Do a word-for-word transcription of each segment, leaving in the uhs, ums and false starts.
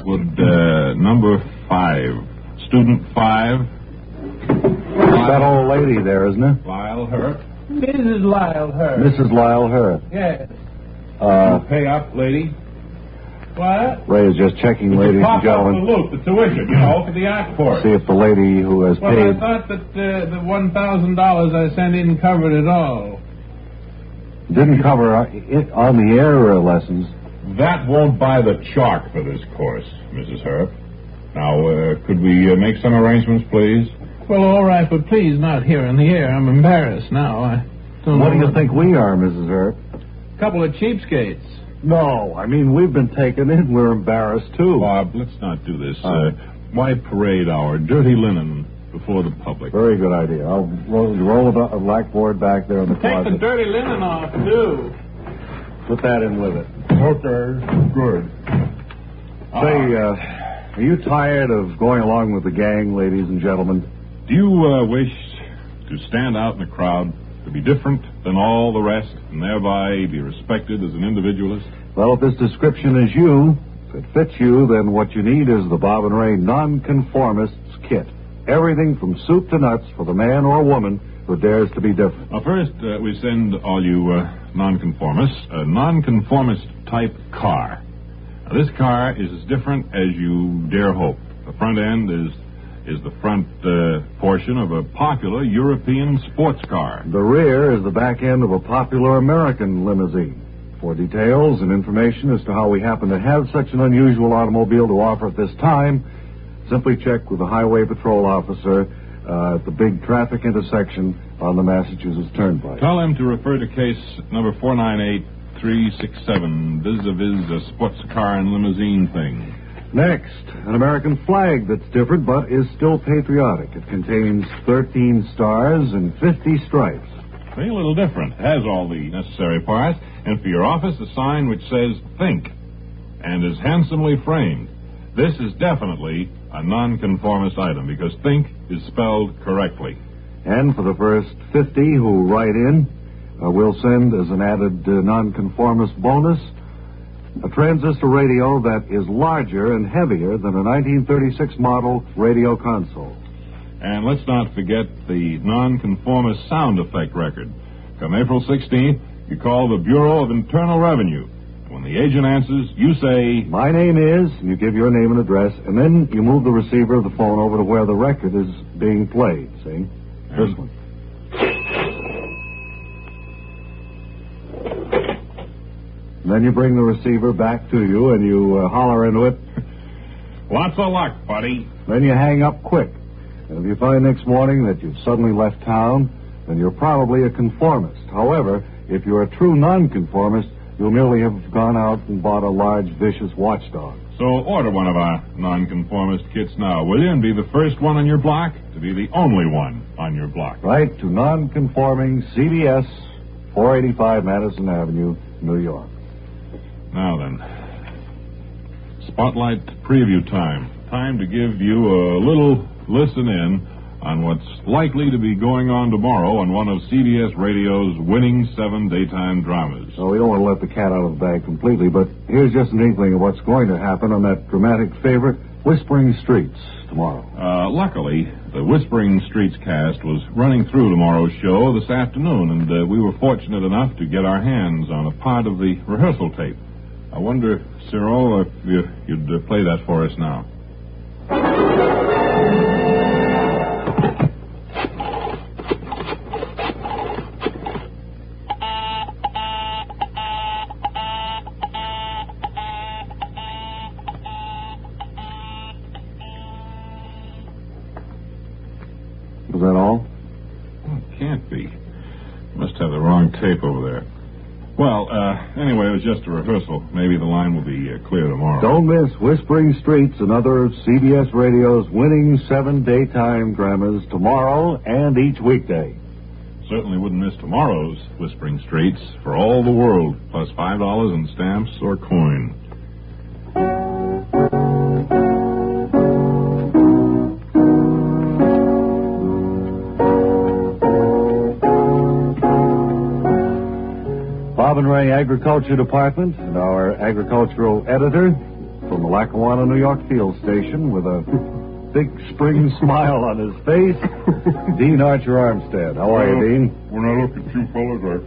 would uh, number five, student five. It's that old lady there, isn't it? Lyle Hurt. Missus Lyle Hurt. Missus Lyle Hurt. Yes. Uh, Pay up, lady. What? Ray is just checking, ladies and gentlemen. The loop, the tuition, you know, for the art course. See if the lady who has Well, paid... I thought that uh, the one thousand dollars I sent in covered it all. Didn't cover uh, it on the air uh, lessons. That won't buy the chalk for this course, Missus Hurt. Now, uh, could we uh, make some arrangements, please? Well, all right, but please not here in the air. I'm embarrassed now. I don't What know do you think we are, Missus Hurt? A couple of cheapskates. No, I mean, we've been taken in. We're embarrassed, too. Bob, let's not do this. All right. Uh, why parade our dirty linen before the public? Very good idea. I'll roll, roll the blackboard back there in the Take closet. the dirty linen off, too. Put that in with it. Okay, good. Say, uh, are you tired of going along with the gang, ladies and gentlemen? Do you uh, wish to stand out in the crowd, to be different than all the rest, and thereby be respected as an individualist? Well, if this description is you, if it fits you, then what you need is the Bob and Ray Nonconformists Kit. Everything from soup to nuts for the man or woman who dares to be different. Well, first, uh, we send all you uh, nonconformists a nonconformist type car. Now, this car is as different as you dare hope. The front end is is the front uh, portion of a popular European sports car. The rear is the back end of a popular American limousine. For details and information as to how we happen to have such an unusual automobile to offer at this time, simply check with the Highway Patrol officer uh, at the big traffic intersection on the Massachusetts Turnpike. Tell him to refer to case number four nine eight three six seven, vis-a-vis a sports car and limousine thing. Next, an American flag that's different but is still patriotic. It contains thirteen stars and fifty stripes. See, a little different. It has all the necessary parts. And for your office, a sign which says Think and is handsomely framed. This is definitely a nonconformist item because Think is spelled correctly. And for the first fifty who write in, uh, we'll send as an added uh, nonconformist bonus a transistor radio that is larger and heavier than a nineteen thirty-six model radio console. And let's not forget the nonconformist sound effect record. Come April sixteenth, you call the Bureau of Internal Revenue. When the agent answers, you say, "My name is," and you give your name and address, and then you move the receiver of the phone over to where the record is being played, see? This one. And then you bring the receiver back to you and you uh, holler into it. "Lots of luck, buddy." Then you hang up quick. And if you find next morning that you've suddenly left town, then you're probably a conformist. However, if you're a true nonconformist, you'll merely have gone out and bought a large, vicious watchdog. So order one of our nonconformist kits now, will you? And be the first one on your block to be the only one on your block. Right to nonconforming C B S, four eighty-five Madison Avenue, New York. Now then, spotlight preview time. Time to give you a little listen in on what's likely to be going on tomorrow on one of C B S Radio's winning seven daytime dramas. So we don't want to let the cat out of the bag completely, but here's just an inkling of what's going to happen on that dramatic favorite, Whispering Streets, tomorrow. Uh, luckily, the Whispering Streets cast was running through tomorrow's show this afternoon, and uh, we were fortunate enough to get our hands on a part of the rehearsal tape. I wonder, Cyril, if you, you'd uh, play that for us now. Is that all? Oh, it can't be. Must have the wrong tape over there. Well, uh, anyway, it was just a rehearsal. Maybe the line will be uh, clear tomorrow. Don't miss Whispering Streets, another of C B S Radio's winning seven daytime dramas tomorrow and each weekday. Certainly wouldn't miss tomorrow's Whispering Streets for all the world, plus five dollars in stamps or coin. Bob and Ray Agriculture Department and our agricultural editor, from the Lackawanna, New York field station with a big spring smile on his face, Dean Archer Armstead. How are well, you, Dean? When I look at you fellas, I,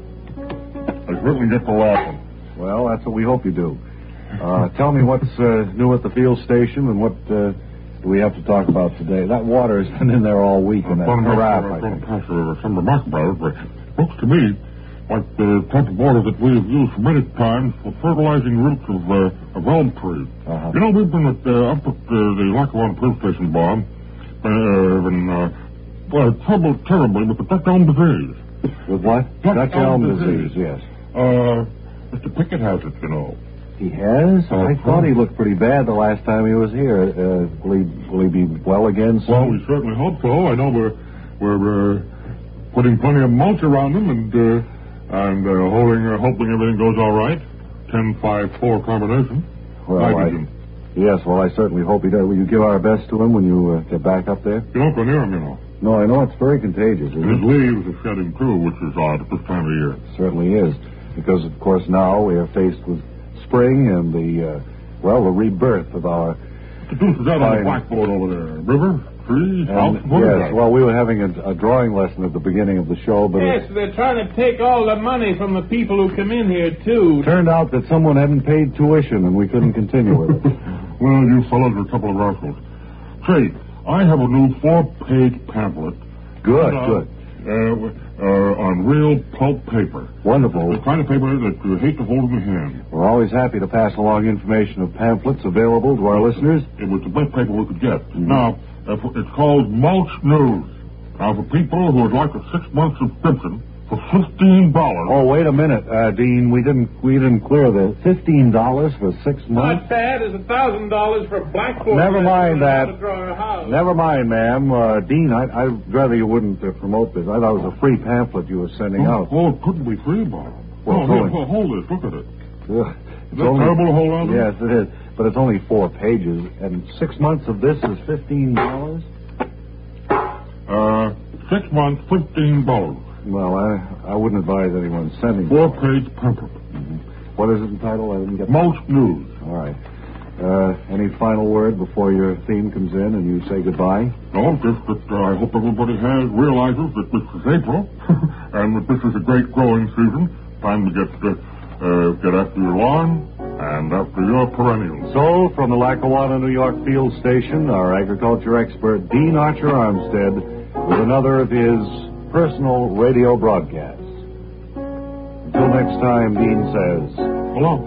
I certainly get to laughing. Well, that's what we hope you do. Uh, tell me what's uh, new at the field station and what uh, do we have to talk about today. That water's been in there all week in that carafe, I think. Pass some remark about it, but it looks to me like the type of water that we have used for many times for fertilizing roots of, uh, of elm trees. Uh-huh. You know, we've been at, uh, up at uh, the Lackawanna Police Station, Bob, uh, been uh, well, troubled terribly with the Dutch elm disease. With what? Dutch, Dutch elm, elm disease. disease, yes. Uh, Mister Pickett has it, you know. He has? Uh, I thought he looked pretty bad the last time he was here. Uh, will, he, will he be well again soon? Well, we certainly hope so. I know we're we're uh, putting plenty of mulch around him and uh, and uh, holding, uh, hoping everything goes all right. ten five four combination. Well, I, yes, well, I certainly hope he does. Will you give our best to him when you uh, get back up there? You don't go near him, you know. No, I know it's very contagious. Isn't His it? leaves are shedding, too, which is odd at this time of year. It certainly is. Because, of course, now we are faced with spring and the, uh, well, the rebirth of our... The deuce is that on the blackboard over there? River? Trees? House? What yes, is that? well, we were having a, a drawing lesson at the beginning of the show, but... Yes, it they're trying to take all the money from the people who come in here, too. turned out that someone hadn't paid tuition and we couldn't continue with it. Well, you fellows are a couple of rascals. Say, I have a new four-page pamphlet. Good, uh, good. Uh, uh, on real pulp paper. Wonderful. The kind of paper that you hate to hold in the hand. We're always happy to pass along information of pamphlets available to our listeners. It was the best paper we could get. Mm-hmm. Now, uh, it's called Mulch News. Now, for people who would like a six-month subscription for fifteen dollars... Oh, wait a minute, uh, Dean. We didn't we didn't clear the fifteen dollars for six months. Not bad. It's a thousand dollars for blackboard. Never mind that. To draw a house. Never mind, ma'am. Uh, Dean, I, I'd rather you wouldn't uh, promote this. I thought it was a free pamphlet you were sending oh, out. Oh, it couldn't be free, Bob. Well, oh, here, well, hold this. Look at it. Uh, Is that only, terrible to hold on to? Yes, it is. But it's only four pages, and six months of this is fifteen dollars? Uh, six months, fifteen dollars. Well, I I wouldn't advise anyone sending Four-page pamphlet. Mm-hmm. What is it entitled? I didn't get Mulch News. All right. Uh, any final word before your theme comes in and you say goodbye? No, just that uh, I hope everybody has realizes that this is April and that this is a great growing season. Time to get uh, uh, get after your lawn and after your perennials. So, from the Lackawanna, New York field station, our agriculture expert, Dean Archer Armstead, with another of his personal radio broadcasts. Until next time, Dean says, hello.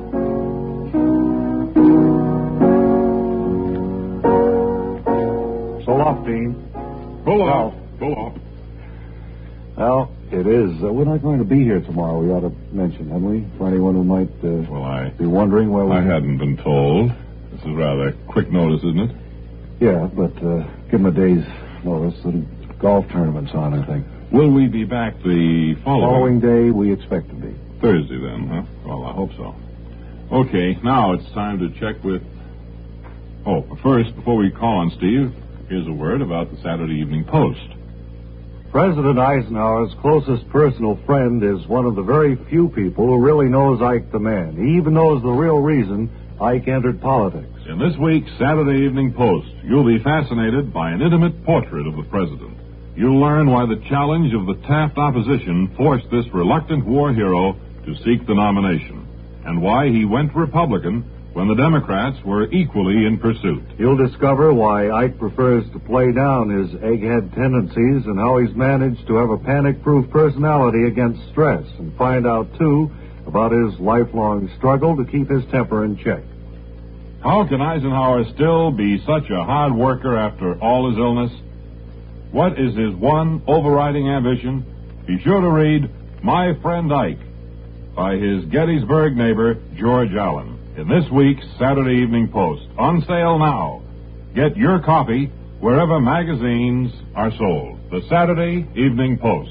So long, Dean. Pull off. Pull off. Well, it is. Uh, we're not going to be here tomorrow, we ought to mention, haven't we? For anyone who might uh, well, I, be wondering where we I hadn't been told. This is rather quick notice, isn't it? Yeah, but uh, give them a day's notice. The golf tournament's on, I think. Will we be back the following... Following day, we expect to be. Thursday, then, huh? Well, I hope so. Okay, now it's time to check with... Oh, but first, before we call on Steve, here's a word about the Saturday Evening Post. President Eisenhower's closest personal friend is one of the very few people who really knows Ike the man. He even knows the real reason Ike entered politics. In this week's Saturday Evening Post, you'll be fascinated by an intimate portrait of the president. You'll learn why the challenge of the Taft opposition forced this reluctant war hero to seek the nomination, and why he went Republican when the Democrats were equally in pursuit. You'll discover why Ike prefers to play down his egghead tendencies and how he's managed to have a panic-proof personality against stress, and find out, too, about his lifelong struggle to keep his temper in check. How can Eisenhower still be such a hard worker after all his illness? What is his one overriding ambition? Be sure to read My Friend Ike by his Gettysburg neighbor, George Allen, in this week's Saturday Evening Post. On sale now. Get your copy wherever magazines are sold. The Saturday Evening Post.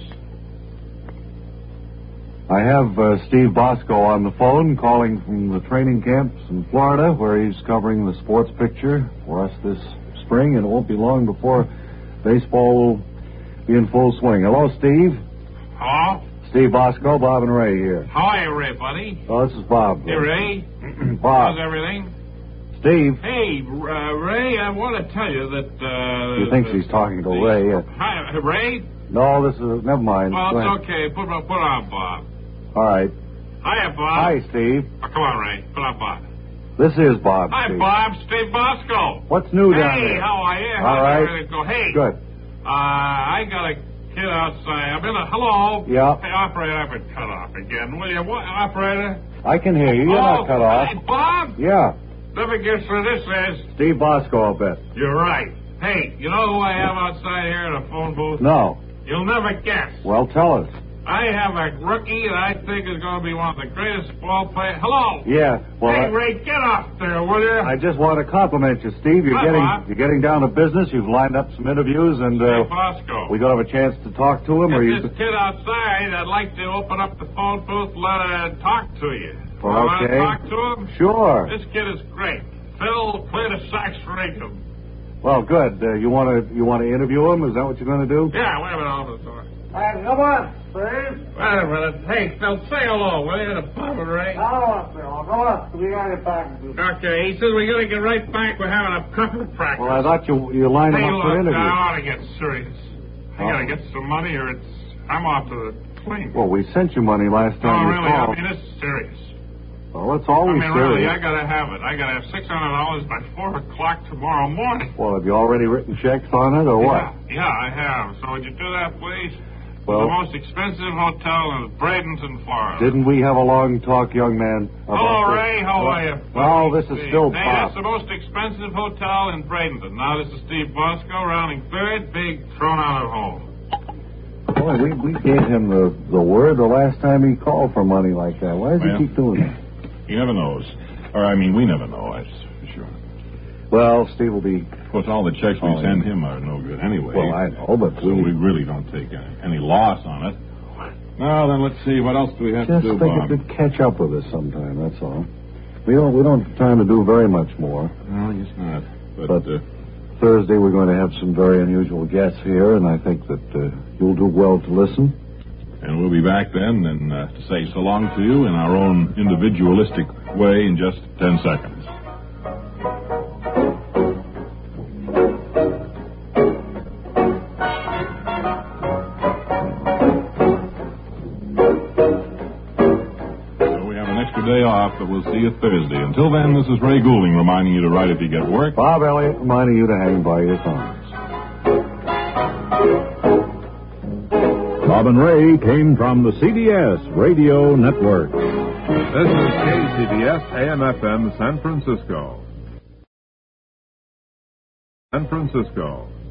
I have uh, Steve Bosco on the phone, calling from the training camps in Florida, where he's covering the sports picture for us this spring, and it won't be long before baseball will be in full swing. Hello, Steve. Hello? Steve Bosco, Bob and Ray here. How are you, Ray, buddy? Oh, this is Bob. Hey, Ray. Bob. How's everything? Steve. Hey, uh, Ray, I want to tell you that... Uh, he thinks the, he's talking to the, Ray. Uh, hi, Ray? no, this is... Never mind. Well, it's okay. Put, put on Bob. All right. Hiya, Bob. Hi, Steve. Oh, come on, Ray. Put on Bob. This is Bob, Hi, Steve. Bob. Steve Bosco. What's new down Hey, there? how are you? All How's right. everything go? Hey. Good. Uh, I got a kid outside. I'm in a... Hello? Yeah. Hey, operator, I've been cut off again. Will you... What, operator? I can hear you. You're oh, not cut off. Hey, Bob? Yeah. Never guess who this is. Steve Bosco, I'll bet. You're right. Hey, you know who I have outside here in a phone booth? No. You'll never guess. Well, tell us. I have a rookie that I think is going to be one of the greatest ball players. Hello. Yeah. Well, hey, I, Ray, get off there, will you? I just want to compliment you, Steve. You're Hi, getting Bob. you're getting down to business. You've lined up some interviews, and uh, Hey, Bosco. we gonna have a chance to talk to him. Or you? Get this kid outside. I'd like to open up the phone booth and let her talk to you. Well, Want to okay. talk to him? Sure. This kid is great. Phil played a sax for Rachel. Well, good. Uh, you want to you want to interview him? Is that what you're going to do? Yeah, wait a minute. Open the door. Hey, come on, Steve. Wait a minute. Hey, Phil, say hello, will you, to Bob and Ray? Hello, Phil. Go on. We got to get back to you. Okay, he says we got to get right back. We're having a couple practice. Well, I thought you you lined hey, him up for look, interview. I ought to get serious. I Oh. got to get some money, or it's I'm off to the clean. Well, we sent you money last no, time you really, I called. mean, it's serious. Well, it's I always mean, really, I serious. got to have it. I got to have six hundred dollars by four o'clock tomorrow morning. Well, have you already written checks on it, or what? Yeah, yeah, I have. So would you do that, please? Well- the most expensive hotel in Bradenton, Florida. Didn't we have a long talk, young man? about Hello, this? Ray. How are you? Well, this is Steve. still Hey, Bob. that's the most expensive hotel in Bradenton. Now, this is Steve Bosco, rounding third, big, thrown out at home. Boy, we, we gave him the, the word the last time he called for money like that. Why does Well, he keep doing that? He never knows. Or, I mean, we never know, that's for sure. Well, Steve will be... Of course, all the checks we Oh, yeah. send him are no good anyway. Well, I know, but So we we... really don't take any, any loss on it. Now, then, let's see. What else do we have Just to do, think Bob? it could catch up with us sometime, that's all. We don't, we don't have time to do very much more. No, I guess not. But, But- uh, Thursday we're going to have some very unusual guests here, and I think that uh, you'll do well to listen. and we'll be back then and uh, to say so long to you in our own individualistic way in just ten seconds. Day off, but we'll see you Thursday. Until then, this is Ray Goulding reminding you to write if you get work. Bob Elliott reminding you to hang by your thumbs. Bob and Ray came from the C B S Radio Network. This is K C B S A M F M San Francisco. San Francisco.